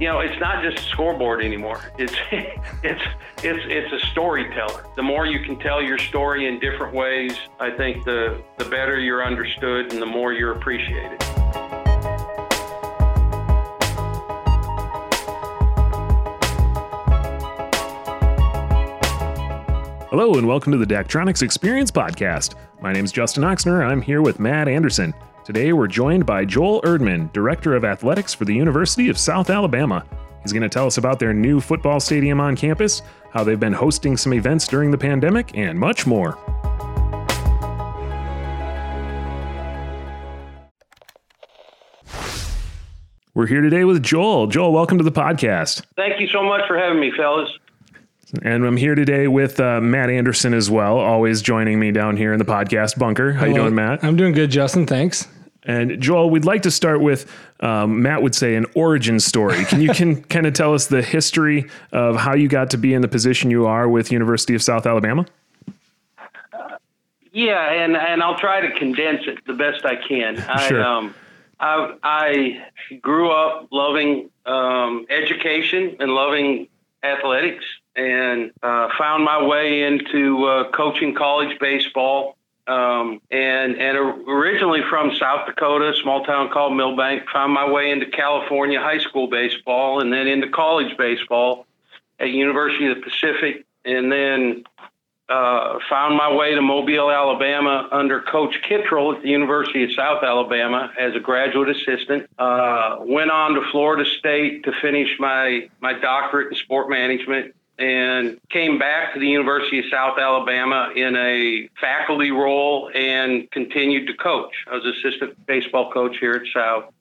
it's not just a scoreboard anymore. It's a storyteller. The more you can tell your story in different ways, I think the better you're understood and the more you're appreciated. Hello and welcome to the Daktronics Experience Podcast. My name is Justin Oxner. I'm here with Matt Anderson. Today we're joined by Joel Erdman, Director of Athletics for the University of South Alabama. He's going to tell us about their new football stadium on campus, how they've been hosting some events during the pandemic, and much more. We're here today with Joel. Joel, welcome to the podcast. Thank you so much for having me, fellas. And I'm here today with Matt Anderson as well, always joining me down here in the podcast bunker. How you doing, Matt? I'm doing good, Justin. Thanks. And Joel, we'd like to start with, Matt would say, an origin story. Can you kind of tell us the history of how you got to be in the position you are with University of South Alabama? Yeah, and I'll try to condense it the best I can. Sure. I grew up loving education and loving athletics, and found my way into coaching college baseball. And originally from South Dakota, a small town called Millbank, found my way into California high school baseball and then into college baseball at University of the Pacific, and then found my way to Mobile, Alabama under Coach Kittrell at the University of South Alabama as a graduate assistant. Went on to Florida State to finish my doctorate in sport management, and came back to the University of South Alabama in a faculty role and continued to coach. I was assistant baseball coach here at South,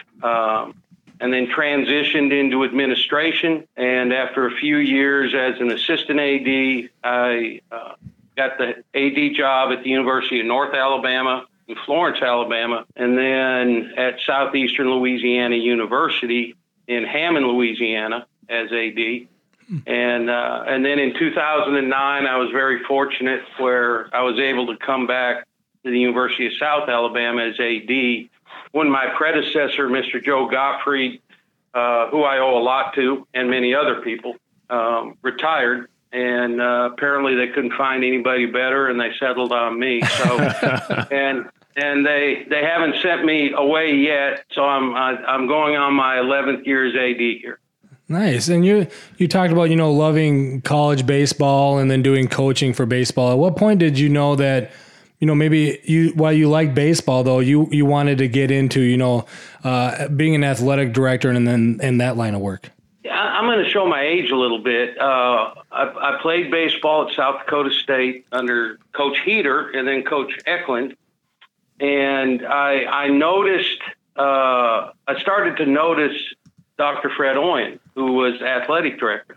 and then transitioned into administration. And after a few years as an assistant AD, I got the AD job at the University of North Alabama in Florence, Alabama, and then at Southeastern Louisiana University in Hammond, Louisiana as AD. And then in 2009, I was very fortunate where I was able to come back to the University of South Alabama as AD when my predecessor, Mr. Joe Gottfried, who I owe a lot to, and many other people, retired. And apparently they couldn't find anybody better, and they settled on me. So, and they haven't sent me away yet. So I'm going on my 11th year as AD here. Nice. And you talked about, loving college baseball and then doing coaching for baseball. At what point did you know that, maybe while you liked baseball, though, you wanted to get into, being an athletic director and then in that line of work? I'm going to show my age a little bit. I played baseball at South Dakota State under Coach Heater and then Coach Eklund. And I noticed, I started to notice Dr. Fred Owen, who was athletic director.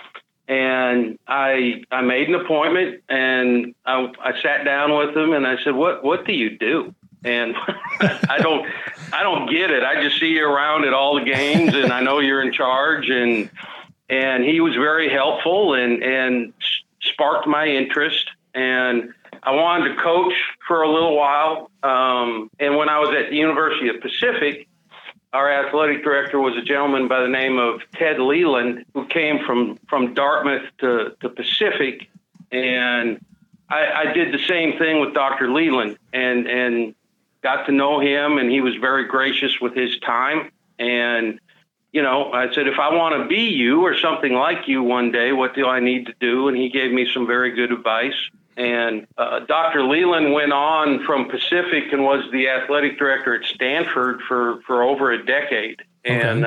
And I made an appointment, and I sat down with him, and I said, what do you do? And I don't get it. I just see you around at all the games, and I know you're in charge. And he was very helpful and sparked my interest. And I wanted to coach for a little while. And when I was at the University of Pacific, our athletic director was a gentleman by the name of Ted Leland, who came from Dartmouth to Pacific. And I did the same thing with Dr. Leland and got to know him, and he was very gracious with his time. And, I said, if I want to be you or something like you one day, what do I need to do? And he gave me some very good advice. And Dr. Leland went on from Pacific and was the athletic director at Stanford for over a decade. Okay. And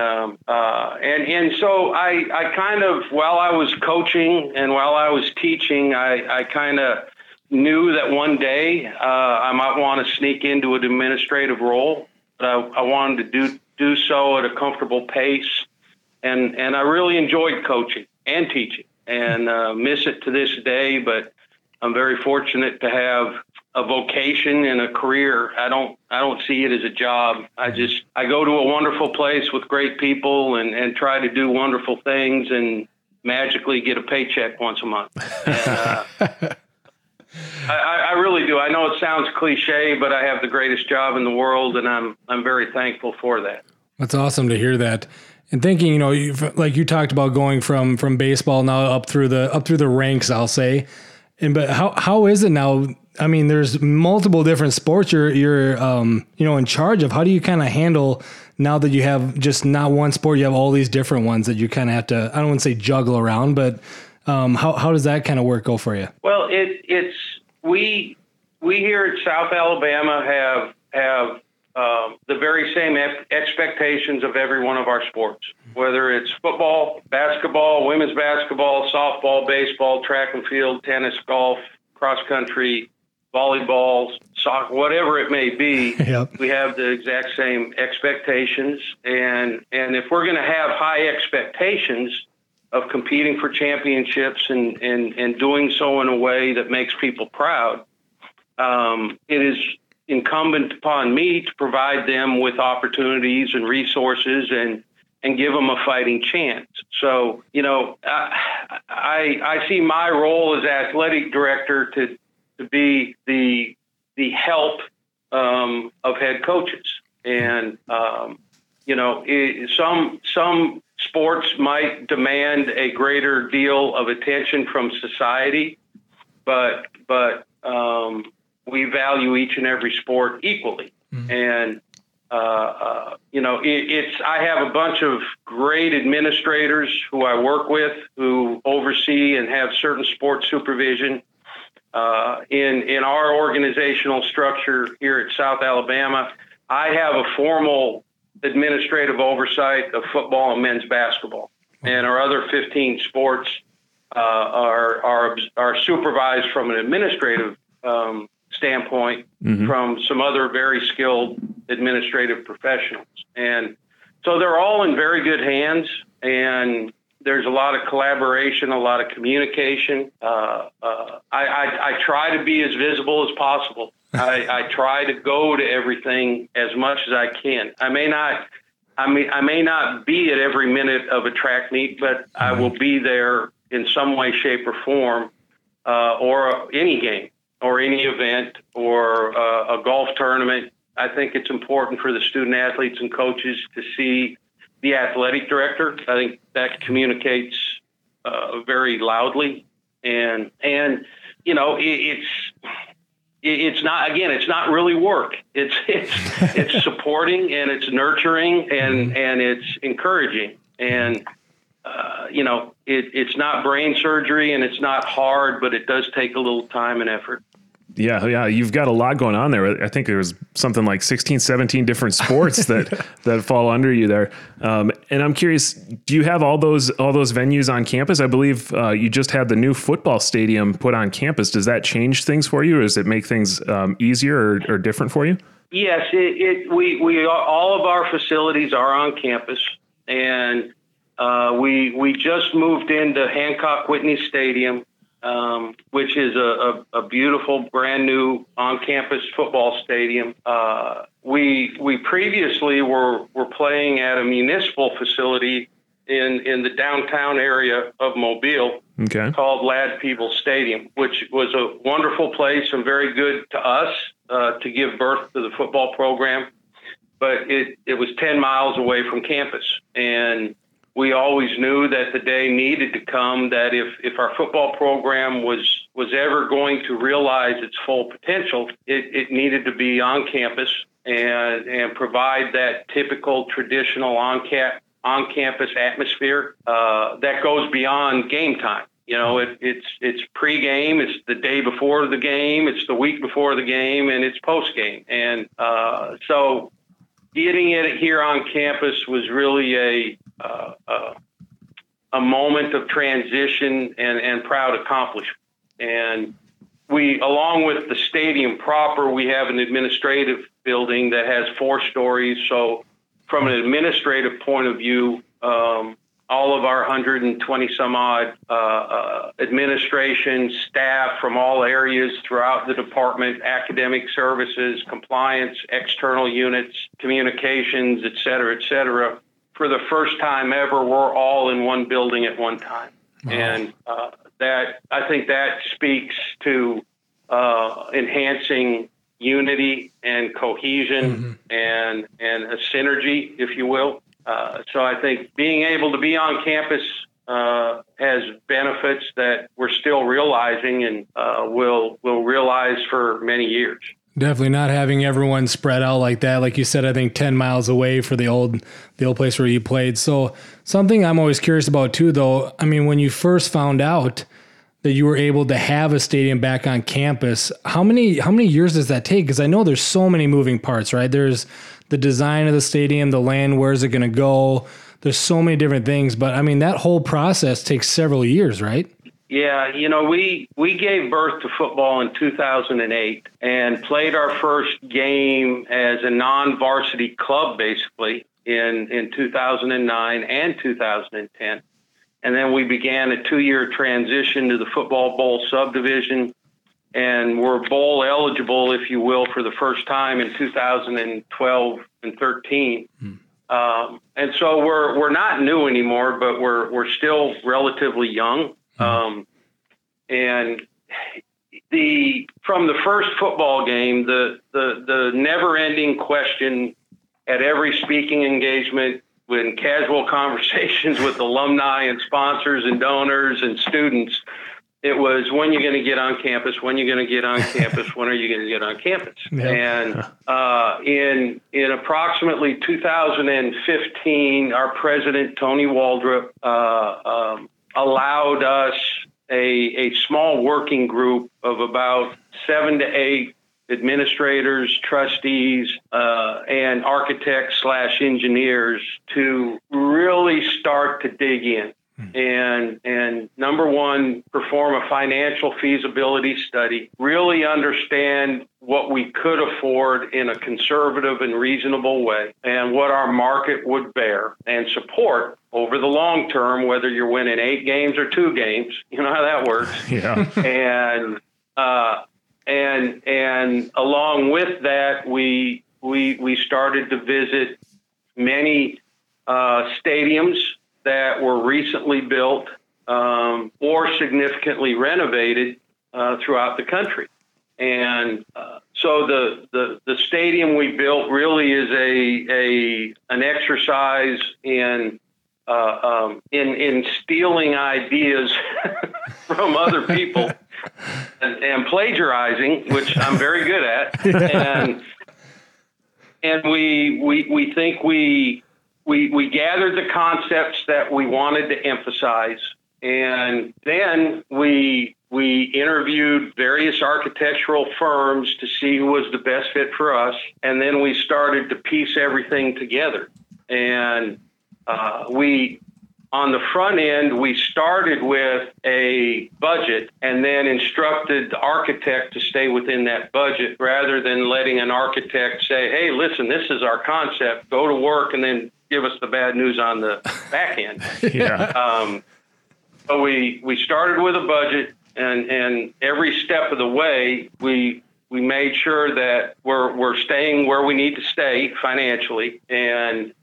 so I kind of, while I was coaching and while I was teaching, I kind of knew that one day I might want to sneak into an administrative role. But I wanted to do so at a comfortable pace. And I really enjoyed coaching and teaching and miss it to this day. But I'm very fortunate to have a vocation and a career. I don't see it as a job. I go to a wonderful place with great people and try to do wonderful things and magically get a paycheck once a month. And, I really do. I know it sounds cliche, but I have the greatest job in the world, and I'm very thankful for that. That's awesome to hear that. And thinking, like you talked about going from baseball now up through the ranks, I'll say. But how is it now? I mean, there's multiple different sports you're in charge of. How do you kind of handle now that you have just not one sport, you have all these different ones that you kind of have to, I don't want to say juggle around, but how does that kind of go for you? Well, we here at South Alabama have the very same expectations of every one of our sports, whether it's football, basketball, women's basketball, softball, baseball, track and field, tennis, golf, cross country, volleyball, soccer, whatever it may be. Yep. We have the exact same expectations. And if we're going to have high expectations of competing for championships and doing so in a way that makes people proud, it is incumbent upon me to provide them with opportunities and resources and give them a fighting chance. So, I see my role as athletic director to be the help of head coaches. And, some sports might demand a greater deal of attention from society, but we value each and every sport equally. Mm-hmm. And, I have a bunch of great administrators who I work with who oversee and have certain sports supervision. In our organizational structure here at South Alabama, I have a formal administrative oversight of football and men's basketball, and our other 15 sports are supervised from an administrative standpoint mm-hmm. from some other very skilled administrative professionals. And so they're all in very good hands, and there's a lot of collaboration, a lot of communication. I try to be as visible as possible. I try to go to everything as much as I can. I may not be at every minute of a track meet, but I will be there in some way, shape, or form, or any game, or any event, or a golf tournament. I think it's important for the student athletes and coaches to see the athletic director. I think that communicates very loudly, and it's not really work. It's supporting, and it's nurturing, and it's encouraging, and it's not brain surgery, and it's not hard, but it does take a little time and effort. Yeah. You've got a lot going on there. I think there's something like 16, 17 different sports that fall under you there. And I'm curious, do you have all those venues on campus? I believe you just had the new football stadium put on campus. Does that change things for you, or does it make things easier or different for you? Yes, we all of our facilities are on campus, and we just moved into Hancock Whitney Stadium, which is a beautiful brand new on-campus football stadium. We previously were playing at a municipal facility in the downtown area of Mobile, okay, called Ladd Peebles Stadium, which was a wonderful place and very good to us to give birth to the football program. But it was 10 miles away from campus, and we always knew that the day needed to come that if our football program was ever going to realize its full potential, it needed to be on campus and provide that typical traditional on-campus atmosphere that goes beyond game time. It's pre-game, it's the day before the game, it's the week before the game, and it's post-game. And so getting it here on campus was really a moment of transition and proud accomplishment. And we, along with the stadium proper, we have an administrative building that has 4 stories. So from an administrative point of view, all of our 120 some odd administration staff from all areas throughout the department, academic services, compliance, external units, communications, et cetera, for the first time ever, we're all in one building at one time. Wow. And I think that speaks to enhancing unity and cohesion, mm-hmm. and a synergy, if you will. So I think being able to be on campus has benefits that we're still realizing and will realize for many years. Definitely not having everyone spread out like that. Like you said, I think 10 miles away for the old place where you played. So something I'm always curious about too, though, I mean, when you first found out that you were able to have a stadium back on campus, how many years does that take? Because I know there's so many moving parts, right? There's the design of the stadium, the land, where's it going to go? There's so many different things, but I mean, that whole process takes several years, right? Yeah, we gave birth to football in 2008 and played our first game as a non-varsity club, basically, in 2009 and 2010. And then we began a 2-year transition to the Football Bowl subdivision, and we're bowl eligible, if you will, for the first time in 2012 and 13. And so we're not new anymore, but we're still relatively young. And from the first football game, the never-ending question at every speaking engagement, when casual conversations with alumni and sponsors and donors and students, it was, when you're going to get on campus, when you're going to get on campus, when are you going to get on campus? Yep. And in approximately 2015, our president, Tony Waldrop, allowed us a small working group of about 7 to 8 administrators, trustees, and architects/engineers to really start to dig in. And number one, perform a financial feasibility study, really understand what we could afford in a conservative and reasonable way, and what our market would bear and support over the long term, whether you're winning 8 games or 2 games. You know how that works. Yeah. And along with that, we started to visit many stadiums that were recently built or significantly renovated throughout the country. And so the stadium we built really is an exercise in stealing ideas from other people and plagiarizing, which I'm very good at. And we think we gathered the concepts that we wanted to emphasize, and then we interviewed various architectural firms to see who was the best fit for us, and then we started to piece everything together. And on the front end, we started with a budget and then instructed the architect to stay within that budget, rather than letting an architect say, hey, listen, this is our concept, go to work, and then give us the bad news on the back end. Yeah. So we started with a budget, and every step of the way, we made sure that we're staying where we need to stay financially, and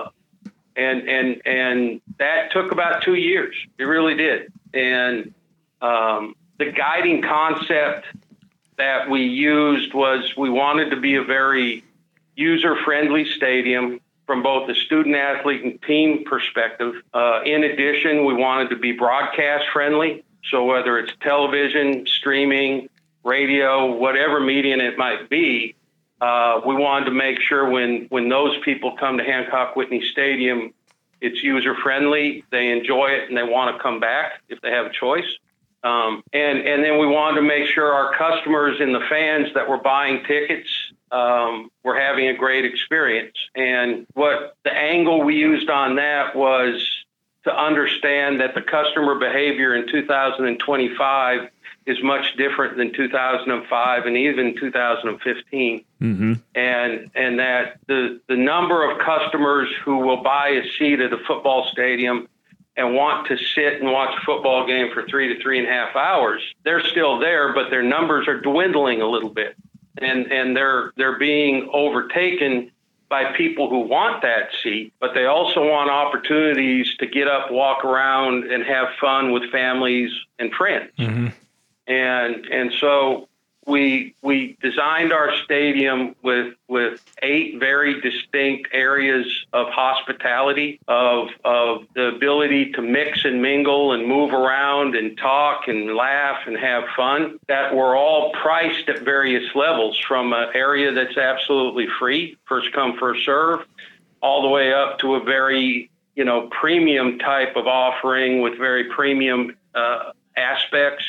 that took about 2 years. It really did. And the guiding concept that we used was, we wanted to be a very user-friendly stadium from both the student athlete and team perspective. In addition, we wanted to be broadcast friendly. So whether it's television, streaming, radio, whatever medium it might be, we wanted to make sure when those people come to Hancock Whitney Stadium, it's user friendly, they enjoy it, and they want to come back if they have a choice. And then we wanted to make sure our customers and the fans that were buying tickets were having a great experience. And what the angle we used on that was to understand that the customer behavior in 2025 is much different than 2005 and even 2015. Mm-hmm. And that the number of customers who will buy a seat at a football stadium and want to sit and watch a football game for 3 to 3.5 hours, they're still there, but their numbers are dwindling a little bit. And they're being overtaken by people who want that seat, but they also want opportunities to get up, walk around, and have fun with families and friends. Mm-hmm. And so we designed our stadium with 8 very distinct areas of hospitality, of the ability to mix and mingle and move around and talk and laugh and have fun, that were all priced at various levels, from an area that's absolutely free, first come, first serve, all the way up to a very, premium type of offering with very premium aspects.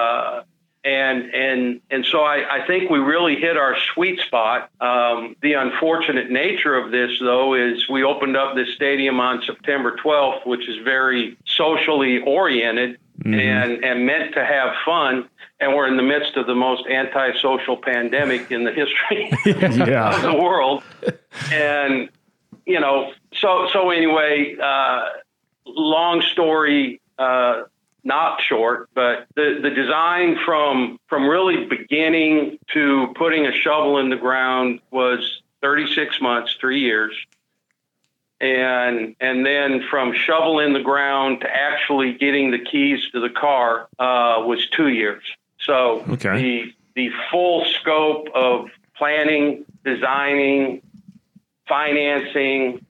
And so I think we really hit our sweet spot. The unfortunate nature of this, though, is we opened up this stadium on September 12th, which is very socially oriented and meant to have fun. And we're in the midst of the most antisocial pandemic in the history of the world. And, so anyway, long story, not short, but the design from really beginning to putting a shovel in the ground was 36 months, 3 years. And then from shovel in the ground to actually getting the keys to the car was 2 years. So the full scope of planning, designing, financing,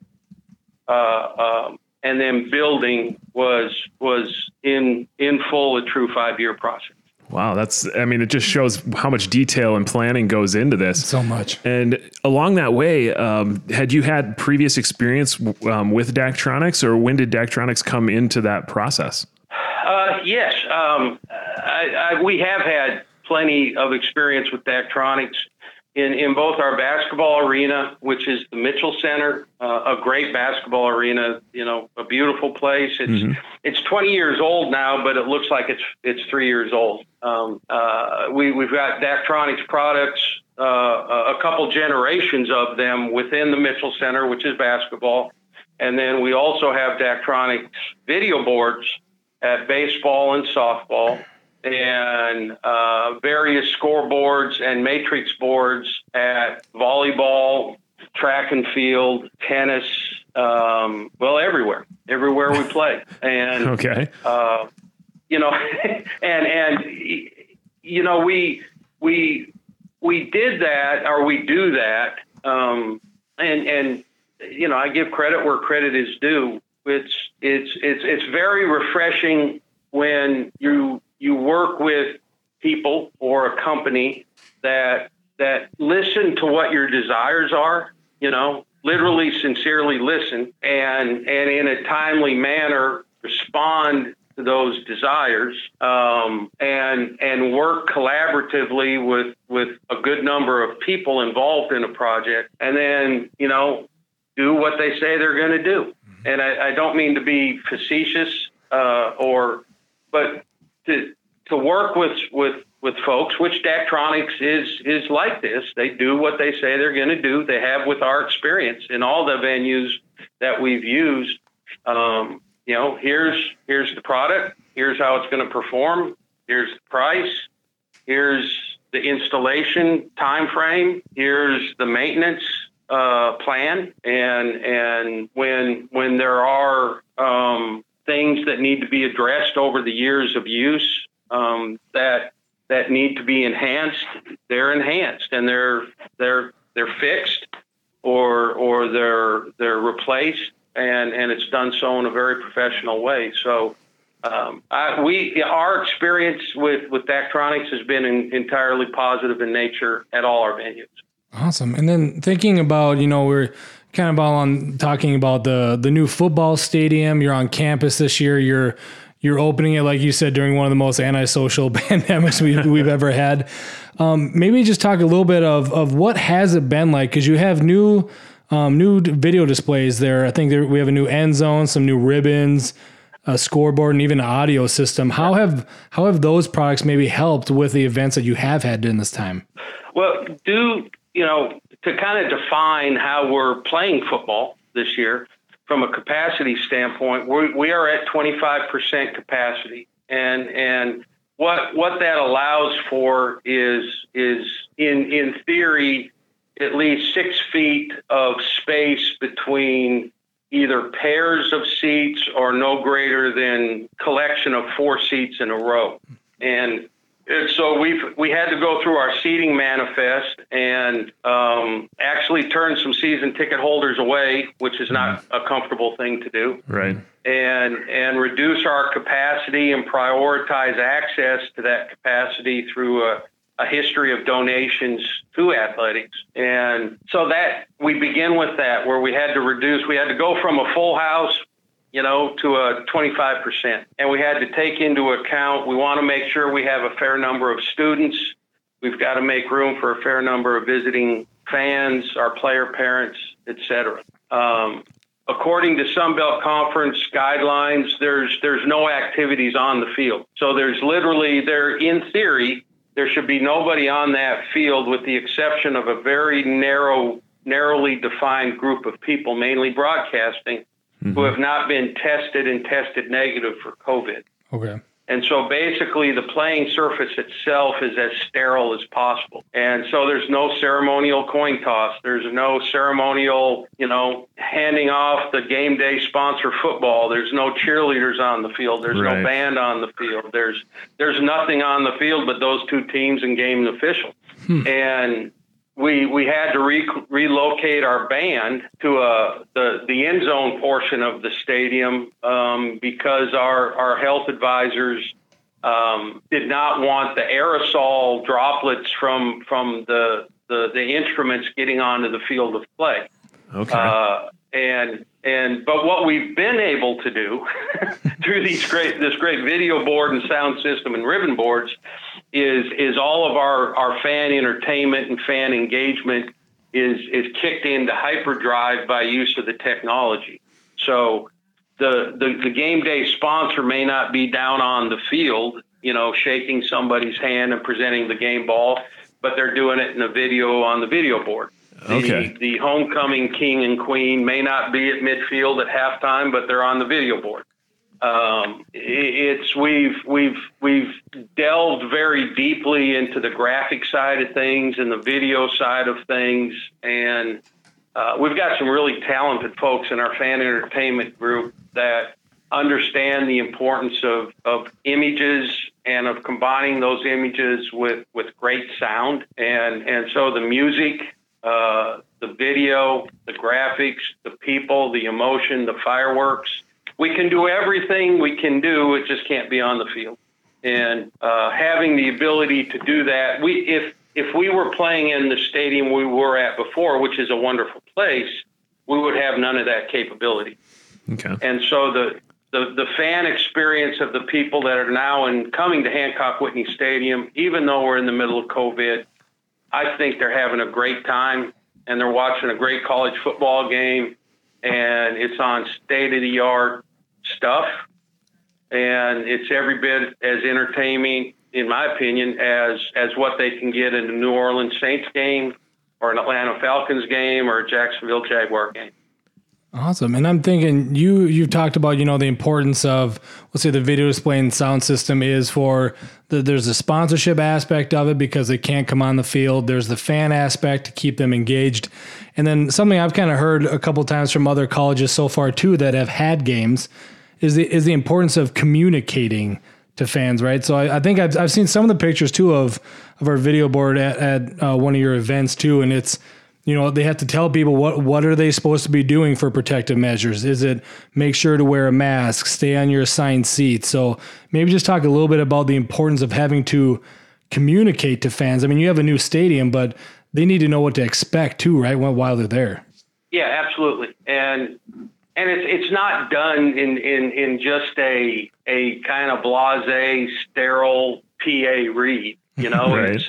and then building was in full a true 5-year process. Wow, it just shows how much detail and planning goes into this. So much. And along that way, had you had previous experience with Daktronics, or when did Daktronics come into that process? Yes, we have had plenty of experience with Daktronics in both our basketball arena, which is the Mitchell Center, a great basketball arena, a beautiful place. It's 20 years old now, but it looks like it's 3 years old. We've got Daktronics products, a couple generations of them within the Mitchell Center, which is basketball. And then we also have Daktronics video boards at baseball and softball, and various scoreboards and matrix boards at volleyball, track and field, tennis, everywhere we play. And, we did that, or we do that. I give credit where credit is due. It's very refreshing when you work with people or a company that listen to what your desires are, literally sincerely listen, and in a timely manner respond to those desires, and work collaboratively with a good number of people involved in a project, and then, do what they say they're going to do. And I don't mean to be facetious, but to work with folks, which Daktronics is like this. They do what they say they're going to do. They have, with our experience in all the venues that we've used. Here's the product. Here's how it's going to perform. Here's the price. Here's the installation time frame. Here's the maintenance plan. And when there are things that need to be addressed over the years of use, that need to be enhanced, they're enhanced, and they're fixed or they're replaced, and it's done so in a very professional way. So our experience with Daktronics has been entirely positive in nature at all our venues. Awesome. And then thinking about, we're kind of all on talking about the new football stadium. You're on campus this year. You're opening it, like you said, during one of the most antisocial pandemics we've ever had. Maybe just talk a little bit of what has it been like, because you have new video displays there. I think we have a new end zone, some new ribbons, a scoreboard, and even an audio system. How have those products maybe helped with the events that you have had during this time? Well, to kind of define how we're playing football this year from a capacity standpoint, we are at 25% capacity, and what that allows for is in theory at least 6 feet of space between either pairs of seats or no greater than collection of 4 seats in a row. And And so we had to go through our seating manifest and actually turn some season ticket holders away, which is not a comfortable thing to do. Right. And reduce our capacity and prioritize access to that capacity through a history of donations to athletics. And so that we begin with that, where we had to go from a full house, to a 25%. And we had to take into account, we want to make sure we have a fair number of students. We've got to make room for a fair number of visiting fans, our player parents, et cetera. According to Sunbelt Conference guidelines, there's no activities on the field. So in theory, there should be nobody on that field with the exception of a very narrowly defined group of people, mainly broadcasting, who have not been tested negative for COVID. Okay. And so basically the playing surface itself is as sterile as possible. And so there's no ceremonial coin toss. There's no ceremonial, handing off the game day sponsor football. There's no cheerleaders on the field. There's no band on the field. There's nothing on the field but those two teams and game officials. And we had to relocate our band to the end zone portion of the stadium because our health advisors did not want the aerosol droplets from the instruments getting onto the field of play. Okay. But what we've been able to do through this great video board and sound system and ribbon boards is all of our fan entertainment and fan engagement is kicked into hyperdrive by use of the technology. So the game day sponsor may not be down on the field, shaking somebody's hand and presenting the game ball, but they're doing it in a video on the video board. Okay. The homecoming king and queen may not be at midfield at halftime, but they're on the video board. We've delved very deeply into the graphic side of things and the video side of things, and we've got some really talented folks in our fan entertainment group that understand the importance of images and of combining those images with great sound, and so the music, the video, the graphics, the people, the emotion, the fireworks. We can do everything we can do. It just can't be on the field. And having the ability to do that, if we were playing in the stadium we were at before, which is a wonderful place, we would have none of that capability. Okay. And so the fan experience of the people that are now coming to Hancock Whitney Stadium, even though we're in the middle of COVID, I think they're having a great time, and they're watching a great college football game, and it's on state-of-the-art stuff, and it's every bit as entertaining, in my opinion, as what they can get in a New Orleans Saints game or an Atlanta Falcons game or a Jacksonville Jaguar game. Awesome. And I'm thinking you've talked about, the importance of, let's say, the video display and sound system is for there's a sponsorship aspect of it because they can't come on the field. There's the fan aspect to keep them engaged. And then something I've kind of heard a couple times from other colleges so far too that have had games is the importance of communicating to fans, right? So I think I've seen some of the pictures too of our video board at one of your events too, and it's, they have to tell people what are they supposed to be doing for protective measures. Is it make sure to wear a mask, stay on your assigned seat? So maybe just talk a little bit about the importance of having to communicate to fans. I mean, you have a new stadium, but they need to know what to expect too, right? While they're there. Yeah, absolutely. And it's not done in just a kind of blasé, sterile PA read, Right.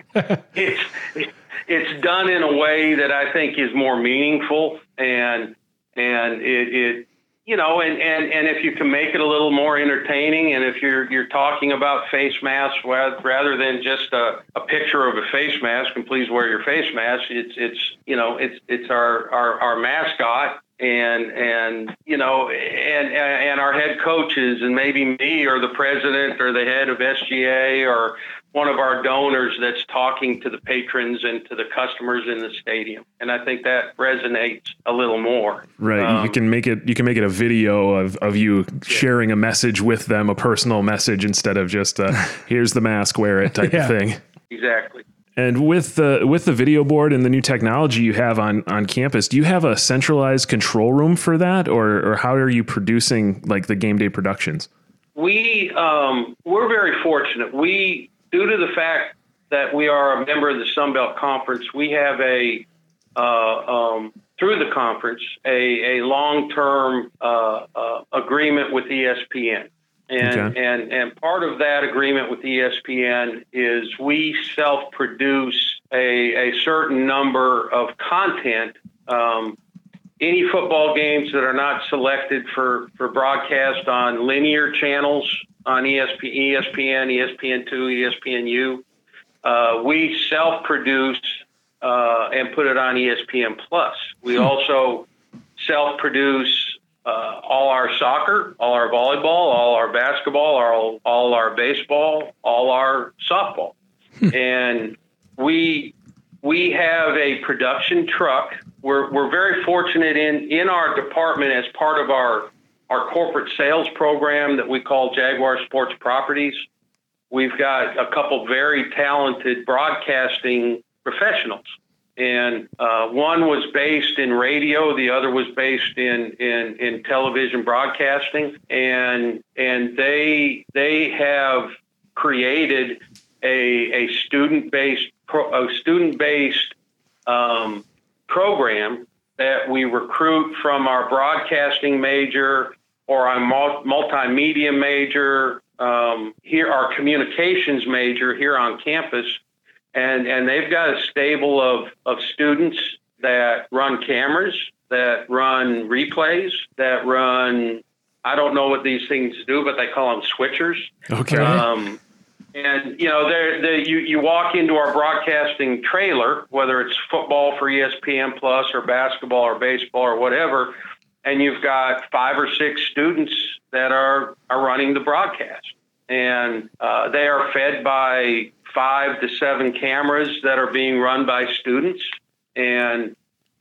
It's done in a way that I think is more meaningful, and it and if you can make it a little more entertaining, and if you're talking about face masks rather than just a picture of a face mask, and please wear your face mask, it's our mascot. And our head coaches, and maybe me or the president or the head of SGA or one of our donors that's talking to the patrons and to the customers in the stadium. And I think that resonates a little more. Right. You can make it a video of you sharing a message with them, a personal message, instead of just here's the mask, wear it type of thing. Exactly. And with the video board and the new technology you have on campus, do you have a centralized control room for that, or how are you producing like the game day productions? We're very fortunate. Due to the fact that we are a member of the Sun Belt Conference, we have through the conference, a long-term agreement with ESPN. And part of that agreement with ESPN is we self-produce a certain number of content. Any football games that are not selected for broadcast on linear channels on ESPN, ESPN2, ESPNU, we self-produce and put it on ESPN Plus. We also self-produce all our soccer, all our volleyball, all our basketball, all our baseball, all our softball. And we have a production truck. We're very fortunate in our department as part of our corporate sales program that we call Jaguar Sports Properties. We've got a couple very talented broadcasting professionals. And one was based in radio, the other was based in television broadcasting, and they have created a student-based program that we recruit from our broadcasting major or our multimedia major, here our communications major here on campus. And they've got a stable of students that run cameras, that run replays, that run, I don't know what these things do, but they call them switchers. Okay. And, you walk into our broadcasting trailer, whether it's football for ESPN Plus or basketball or baseball or whatever, and you've got 5 or 6 students that are running the broadcast. And they are fed by 5 to 7 cameras that are being run by students. And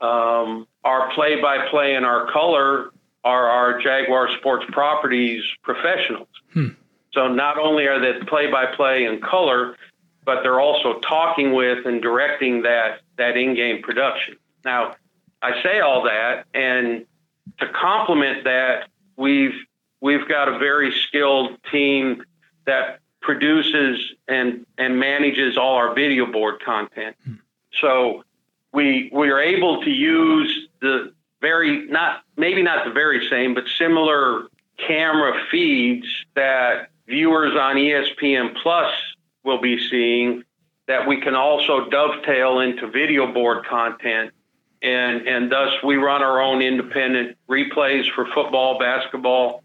our play-by-play and our color are our Jaguar Sports Properties professionals. So not only are they play-by-play and color, but they're also talking with and directing that in-game production. Now, I say all that, and to complement that, we've got a very skilled team that produces and manages all our video board content. So we are able to use the maybe not the very same, but similar camera feeds that viewers on ESPN Plus will be seeing, that we can also dovetail into video board content. And thus we run our own independent replays for football, basketball,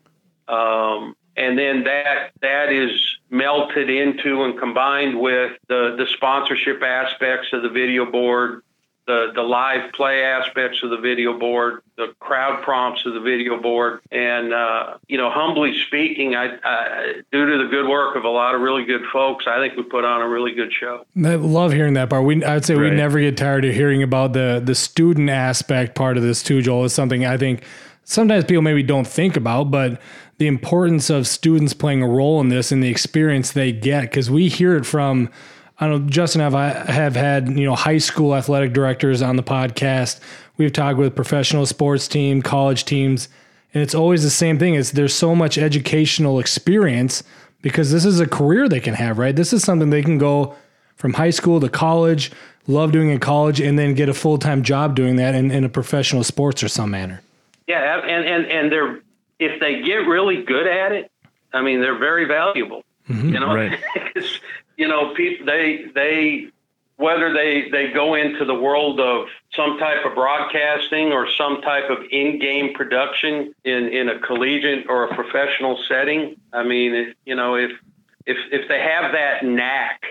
and then that is melted into and combined with the sponsorship aspects of the video board, the live play aspects of the video board, the crowd prompts of the video board. And, humbly speaking, I due to the good work of a lot of really good folks, I think we put on a really good show. I love hearing that part. I would say we never get tired of hearing about the student aspect part of this too, Joel. Is something I think sometimes people maybe don't think about, but the importance of students playing a role in this and the experience they get, because we hear it from, I don't know, Justin and I have had, high school athletic directors on the podcast. We've talked with professional sports team, college teams, and it's always the same thing. There's so much educational experience because this is a career they can have, right? This is something they can go from high school to college, love doing in college, and then get a full-time job doing that in a professional sports or some manner. Yeah, and they're, if they get really good at it, I mean, they're very valuable. Right. People, they whether they go into the world of some type of broadcasting or some type of in-game production in a collegiate or a professional setting. I mean, if they have that knack,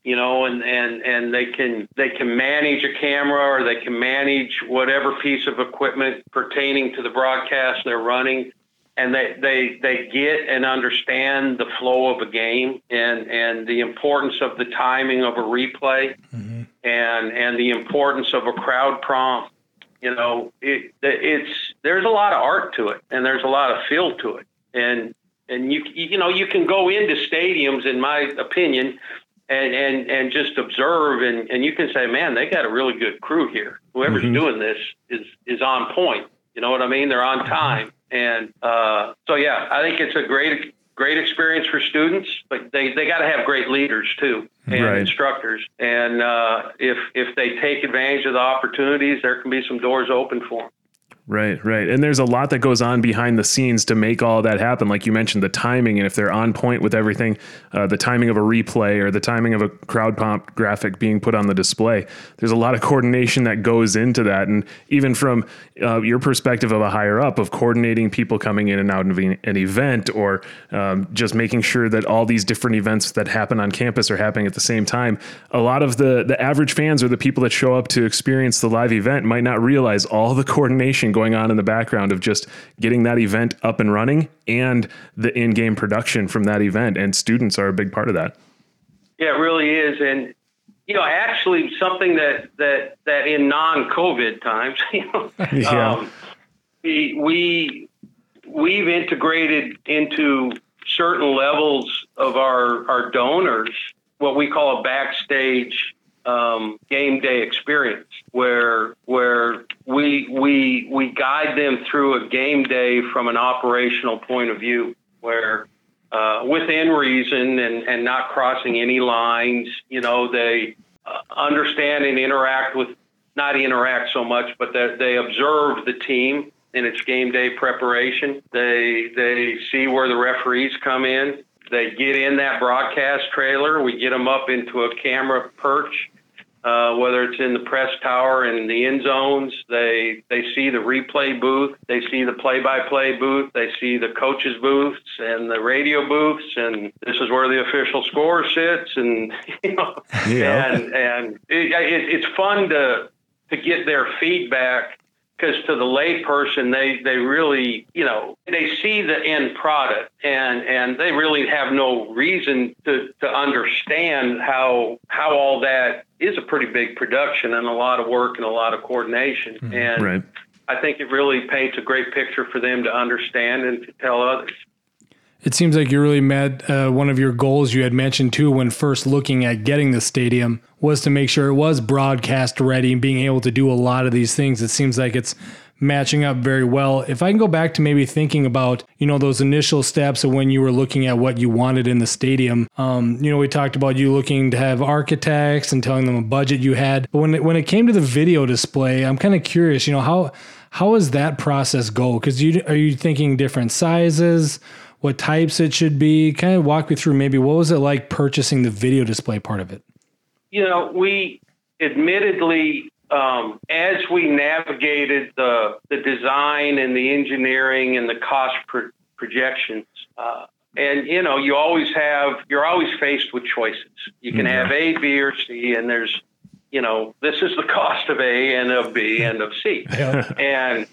and they can manage a camera or they can manage whatever piece of equipment pertaining to the broadcast they're running, they get and understand the flow of a game and the importance of the timing of a replay and the importance of a crowd prompt. You know, there's a lot of art to it and there's a lot of feel to it. And you can go into stadiums, in my opinion, and just observe and you can say, man, they got a really good crew here. Whoever's doing this is on point. You know what I mean? They're on time. And so, yeah, I think it's a great experience for students, but they got to have great leaders too and instructors. And if they take advantage of the opportunities, there can be some doors open for them. Right. And there's a lot that goes on behind the scenes to make all that happen. Like you mentioned, the timing, and if they're on point with everything, the timing of a replay or the timing of a crowd pump graphic being put on the display, there's a lot of coordination that goes into that. And even from your perspective of a higher up of coordinating people coming in and out of an event or just making sure that all these different events that happen on campus are happening at the same time. A lot of the average fans or the people that show up to experience the live event might not realize all the coordination going on in the background of just getting that event up and running and the in-game production from that event. And students are a big part of that. Yeah, it really is. And, you know, actually something that in non-COVID times, we've integrated into certain levels of our donors, what we call a backstage game day experience, where we guide them through a game day from an operational point of view, where within reason and not crossing any lines, you know, they understand and not interact so much, but that they observe the team in its game day preparation. They see where the referees come in. They get in that broadcast trailer. We get them up into a camera perch, whether it's in the press tower and the end zones. They see the replay booth. They see the play-by-play booth. They see the coaches' booths and the radio booths. And this is where the official score sits. And, you know, and it's fun to get their feedback. Because to the lay person, they really, you know, they see the end product and they really have no reason to understand how all that is a pretty big production and a lot of work and a lot of coordination. And I think it really paints a great picture for them to understand and to tell others. It seems like you really met one of your goals you had mentioned too when first looking at getting the stadium was to make sure it was broadcast ready and being able to do a lot of these things. It seems like it's matching up very well. If I can go back to maybe thinking about, you know, those initial steps of when you were looking at what you wanted in the stadium, you know, we talked about you looking to have architects and telling them a budget you had. But when it came to the video display, I'm kind of curious, you know, how does that process go? Because are you thinking different sizes? What types it should be? Kind of walk me through maybe what was it like purchasing the video display part of it? You know, we admittedly, as we navigated the design and the engineering and the cost projections, and, you know, you're always faced with choices. You can have A, B, or C, and there's, you know, this is the cost of A and of B and of C. And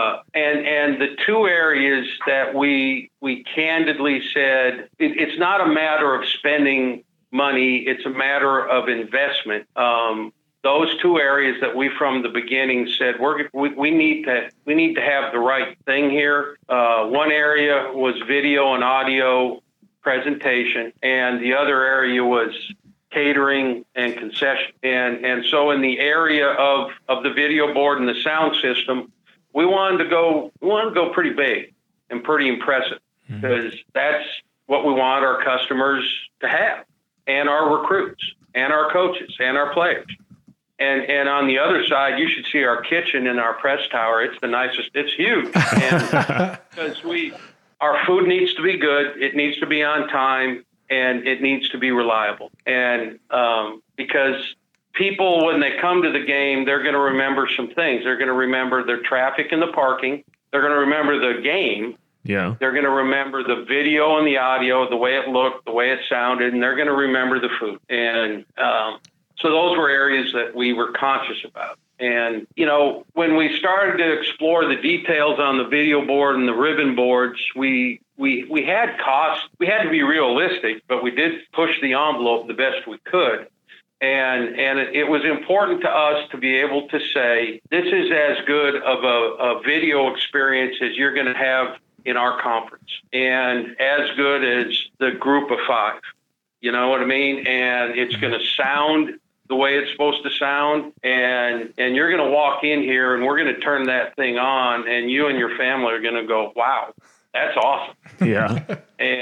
the two areas that we candidly said, it's not a matter of spending money, it's a matter of investment. Those two areas that we from the beginning said we need to have the right thing here. One area was video and audio presentation, and the other area was catering and concession. And so in the area of the video board and the sound system, we wanted to go pretty big and pretty impressive, because that's what we want our customers to have, and our recruits and our coaches and our players. And on the other side, you should see our kitchen in our press tower. It's the nicest. It's huge. And because our food needs to be good, it needs to be on time, and it needs to be reliable. And because people, when they come to the game, they're going to remember some things. They're going to remember the traffic and the parking. They're going to remember the game. Yeah. They're going to remember the video and the audio, the way it looked, the way it sounded, and they're going to remember the food. And so those were areas that we were conscious about. And, when we started to explore the details on the video board and the ribbon boards, we had costs. We had to be realistic, but we did push the envelope the best we could. And it was important to us to be able to say, this is as good of a video experience as you're going to have in our conference, and as good as the group of 5. You know what I mean? And it's going to sound the way it's supposed to sound, and you're going to walk in here, and we're going to turn that thing on, and you and your family are going to go, wow, that's awesome. Yeah.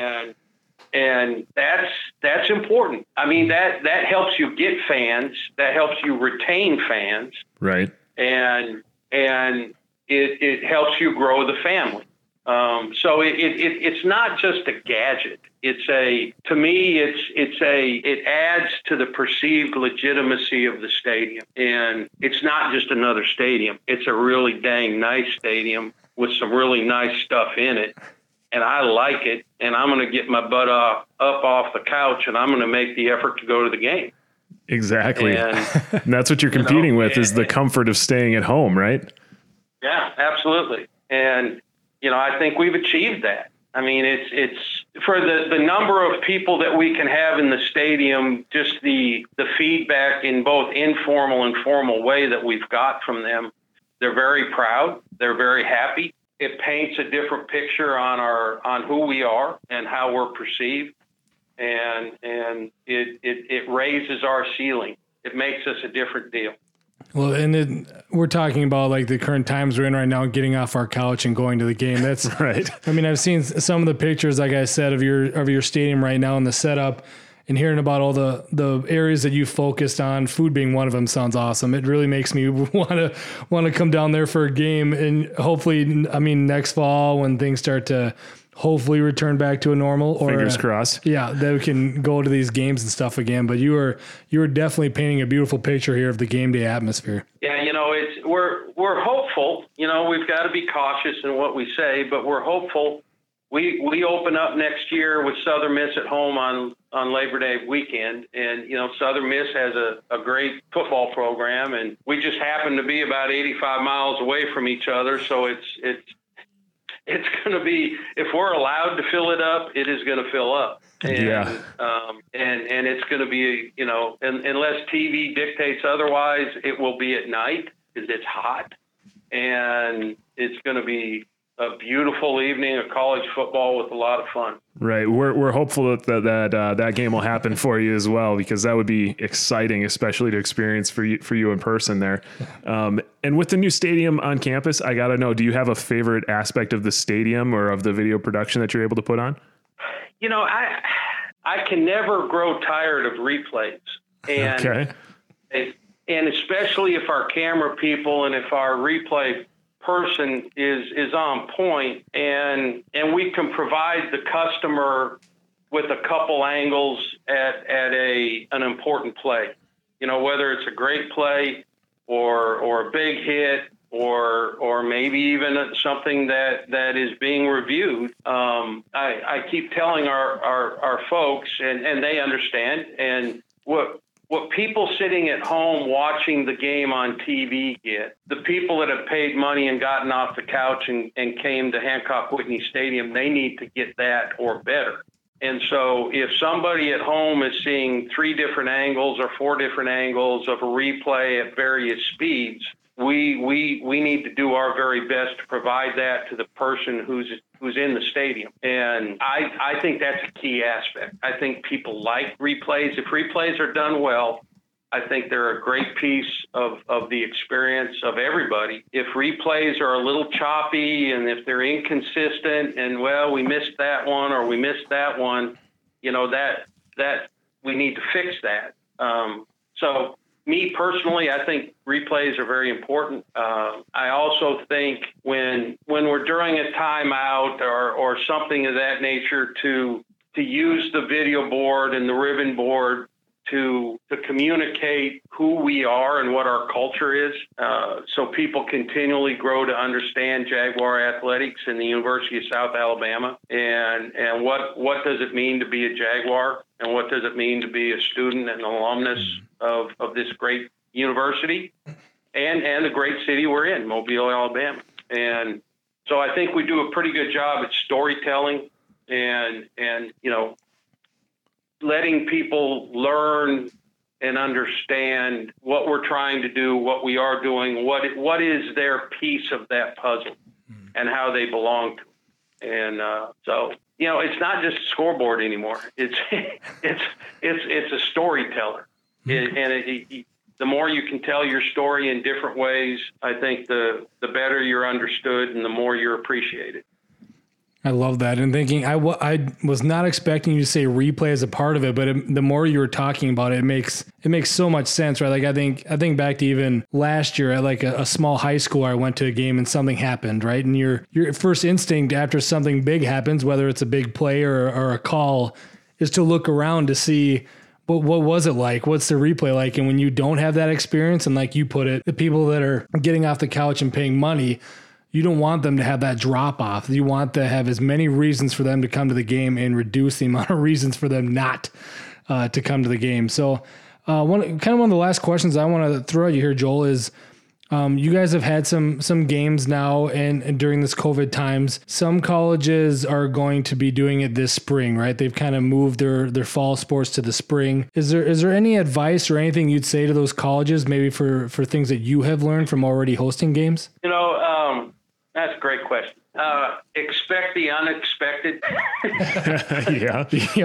And that's important. I mean, that helps you get fans. That helps you retain fans. Right. And it helps you grow the family. So it's not just a gadget. To me, it adds to the perceived legitimacy of the stadium. And it's not just another stadium. It's a really dang nice stadium with some really nice stuff in it. And I like it, and I'm going to get my butt up off the couch, and I'm going to make the effort to go to the game. Exactly. And that's what you're competing with, is the comfort of staying at home, right? Yeah, absolutely. And, I think we've achieved that. I mean, it's for the number of people that we can have in the stadium, just the feedback in both informal and formal way that we've got from them. They're very proud. They're very happy. It paints a different picture on who we are and how we're perceived, and it raises our ceiling. It makes us a different deal. Well, and we're talking about like the current times we're in right now, getting off our couch and going to the game. That's right. I mean, I've seen some of the pictures, like I said, of your stadium right now and the setup. And hearing about all the areas that you focused on, food being one of them, sounds awesome. It really makes me want to come down there for a game, and hopefully, I mean, next fall when things start to hopefully return back to a normal, or fingers crossed. Yeah, that we can go to these games and stuff again. But you were definitely painting a beautiful picture here of the game day atmosphere. Yeah, we're hopeful. We've got to be cautious in what we say, but we're hopeful. We open up next year with Southern Miss at home on Labor Day weekend, and Southern Miss has a great football program, and we just happen to be about 85 miles away from each other, so it's going to be, if we're allowed to fill it up, it is going to fill up. And, yeah. And it's going to be, unless TV dictates otherwise, it will be at night because it's hot, and it's going to be a beautiful evening of college football with a lot of fun. Right. We're hopeful that game will happen for you as well, because that would be exciting, especially to experience for you in person there. And with the new stadium on campus, I got to know, do you have a favorite aspect of the stadium or of the video production that you're able to put on? I can never grow tired of replays. And, okay. And especially if our camera people and if our replay person is on point, and we can provide the customer with a couple angles at an important play, whether it's a great play or a big hit or maybe even something that is being reviewed. I keep telling our folks, and they understand, and what people sitting at home watching the game on TV get, the people that have paid money and gotten off the couch and came to Hancock Whitney Stadium, they need to get that or better. And so if somebody at home is seeing 3 different angles or 4 different angles of a replay at various speeds, we need to do our very best to provide that to the person who's in the stadium. And I think that's a key aspect. I think people like replays. If replays are done well, I think they're a great piece of the experience of everybody. If replays are a little choppy and if they're inconsistent and, well, we missed that one or we missed that one, that we need to fix that. So me personally, I think replays are very important. I also think when we're during a timeout or something of that nature to use the video board and the ribbon board to communicate who we are and what our culture is, so people continually grow to understand Jaguar athletics and the University of South Alabama, and what does it mean to be a Jaguar, and what does it mean to be a student and alumnus of this great university. and the great city we're in, Mobile, Alabama. And so I think we do a pretty good job at storytelling and letting people learn and understand what we're trying to do, what we are doing, what is their piece of that puzzle, and how they belong to it. And so it's not just a scoreboard anymore. It's a storyteller, and the more you can tell your story in different ways, I think the better you're understood and the more you're appreciated. I love that. And thinking, I was not expecting you to say replay as a part of it, but the more you were talking about it, it makes so much sense, right? Like I think back to even last year at like a small high school, I went to a game and something happened, right? And your first instinct after something big happens, whether it's a big play or a call, is to look around to see what was it like? What's the replay like? And when you don't have that experience, and like you put it, the people that are getting off the couch and paying money, you don't want them to have that drop off. You want to have as many reasons for them to come to the game and reduce the amount of reasons for them not to come to the game. So one of the last questions I want to throw at you here, Joel, is you guys have had some games now and during this COVID times. Some colleges are going to be doing it this spring, right? They've kind of moved their fall sports to the spring. Is there any advice or anything you'd say to those colleges, maybe for things that you have learned from already hosting games? That's a great question. Expect the unexpected. Yeah.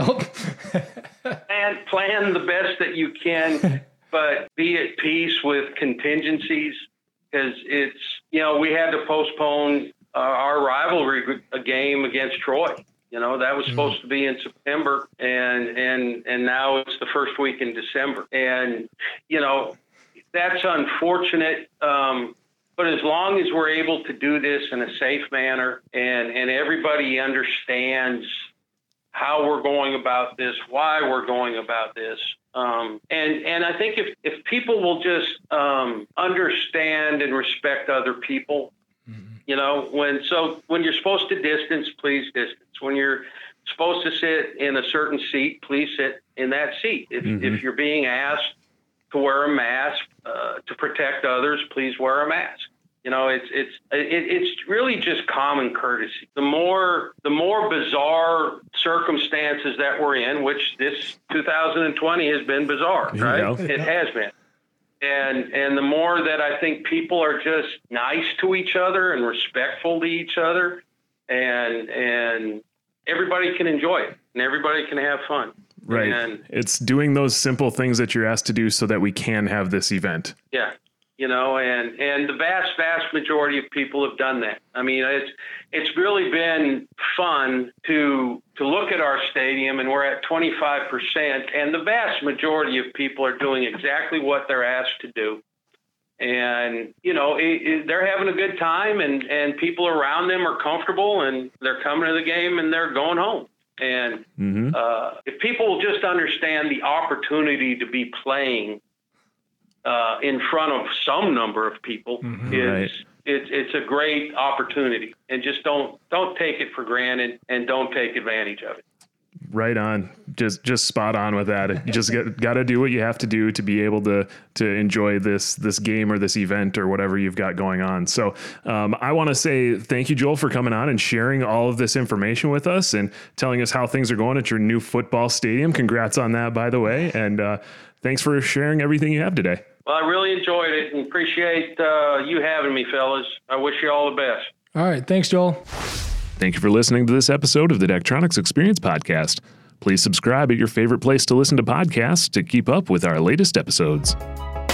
Yep. And plan the best that you can, but be at peace with contingencies, because we had to postpone our rivalry game against Troy. That was supposed to be in September, and now it's the first week in December. And, that's unfortunate. But as long as we're able to do this in a safe manner and everybody understands how we're going about this, why we're going about this, and I think if people will just understand and respect other people, when you're supposed to distance, please distance. When you're supposed to sit in a certain seat, please sit in that seat. If you're being asked to wear a mask to protect others, please wear a mask. It's really just common courtesy. The more bizarre circumstances that we're in, which this 2020 has been bizarre, right? It has been. And the more that I think people are just nice to each other and respectful to each other, and everybody can enjoy it and everybody can have fun. Right. And it's doing those simple things that you're asked to do so that we can have this event. Yeah. And the vast majority of people have done that. I mean, it's really been fun to look at our stadium, and we're at 25%, and the vast majority of people are doing exactly what they're asked to do. And, they're having a good time, and people around them are comfortable, and they're coming to the game and they're going home. And if people will just understand the opportunity to be playing in front of some number of people, it's a great opportunity, and just don't take it for granted and don't take advantage of it. Right on. Just spot on with that. You just got to do what you have to do to be able to enjoy this game or this event or whatever you've got going on. So I want to say thank you, Joel, for coming on and sharing all of this information with us and telling us how things are going at your new football stadium. Congrats on that, by the way. And thanks for sharing everything you have today. Well, I really enjoyed it and appreciate you having me, fellas. I wish you all the best. All right. Thanks, Joel. Thank you for listening to this episode of the Daktronics Experience Podcast. Please subscribe at your favorite place to listen to podcasts to keep up with our latest episodes.